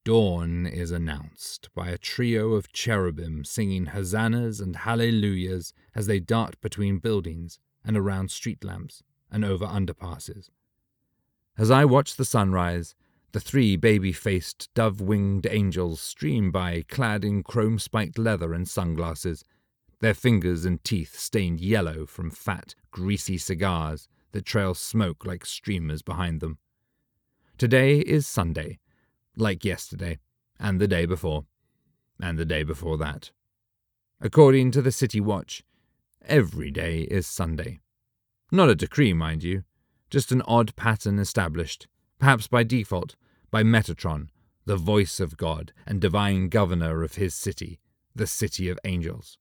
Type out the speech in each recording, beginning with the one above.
Dawn is announced by a trio of cherubim singing hosannas and hallelujahs as they dart between buildings and around street lamps and over underpasses. As I watch the sunrise, the 3 baby-faced, dove-winged angels stream by clad in chrome-spiked leather and sunglasses, their fingers and teeth stained yellow from fat, greasy cigars that trail smoke like streamers behind them. Today is Sunday, like yesterday, and the day before, and the day before that. According to the City Watch, every day is Sunday. Not a decree, mind you, just an odd pattern established, perhaps by default, by Metatron, the voice of God and divine governor of his city, the City of Angels.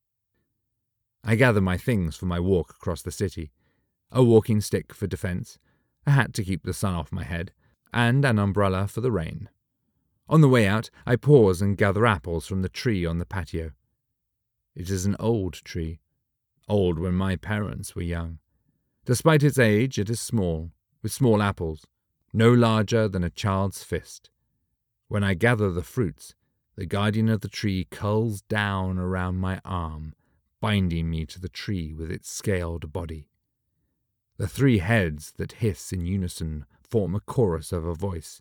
I gather my things for my walk across the city, a walking stick for defense, a hat to keep the sun off my head, and an umbrella for the rain. On the way out, I pause and gather apples from the tree on the patio. It is an old tree, old when my parents were young. Despite its age, it is small, with small apples, no larger than a child's fist. When I gather the fruits, the guardian of the tree curls down around my arm, binding me to the tree with its scaled body. The 3 heads that hiss in unison form a chorus of a voice.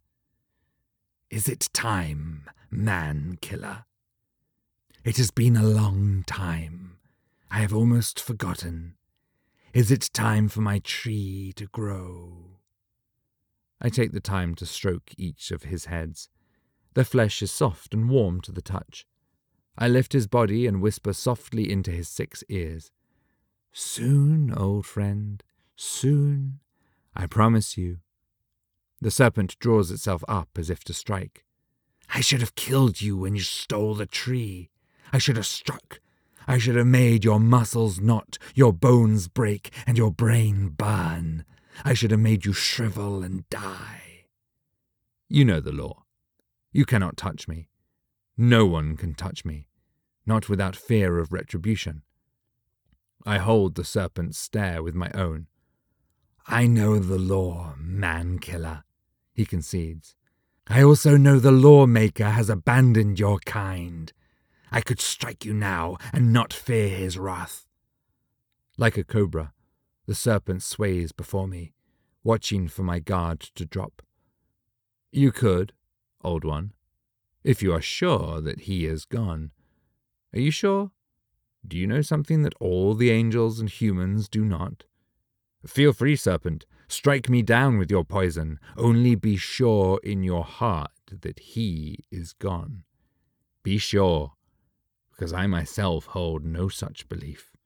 Is it time, man-killer? It has been a long time. I have almost forgotten. Is it time for my tree to grow? I take the time to stroke each of his heads. The flesh is soft and warm to the touch. I lift his body and whisper softly into his 6 ears. Soon, old friend, soon, I promise you. The serpent draws itself up as if to strike. I should have killed you when you stole the tree. I should have struck. I should have made your muscles knot, your bones break, and your brain burn. I should have made you shrivel and die. You know the law. You cannot touch me. No one can touch me, not without fear of retribution. I hold the serpent's stare with my own. I know the law, man-killer, he concedes. I also know the lawmaker has abandoned your kind. I could strike you now and not fear his wrath. Like a cobra, the serpent sways before me, watching for my guard to drop. You could, old one, if you are sure that he is gone. Are you sure? Do you know something that all the angels and humans do not? Feel free, serpent. Strike me down with your poison. Only be sure in your heart that he is gone. Be sure, because I myself hold no such belief.